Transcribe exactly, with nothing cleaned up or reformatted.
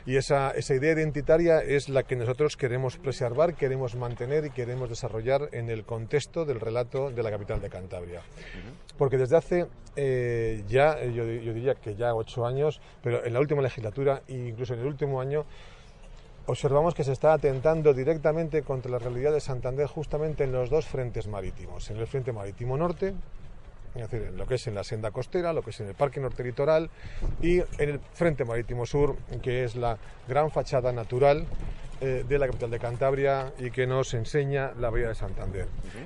Y esa, esa idea identitaria es la que nosotros queremos preservar, queremos mantener y queremos desarrollar en el contexto del relato de la capital de Cantabria. Porque desde hace eh, ya, yo, yo diría que ya ocho años, pero en la última legislatura e incluso en el último año, observamos que se está atentando directamente contra la realidad de Santander justamente en los dos frentes marítimos. En el frente marítimo norte, es decir, en lo que es en la senda costera, lo que es en el Parque Norte Litoral, y en el frente marítimo sur, que es la gran fachada natural eh, de la capital de Cantabria y que nos enseña la bahía de Santander.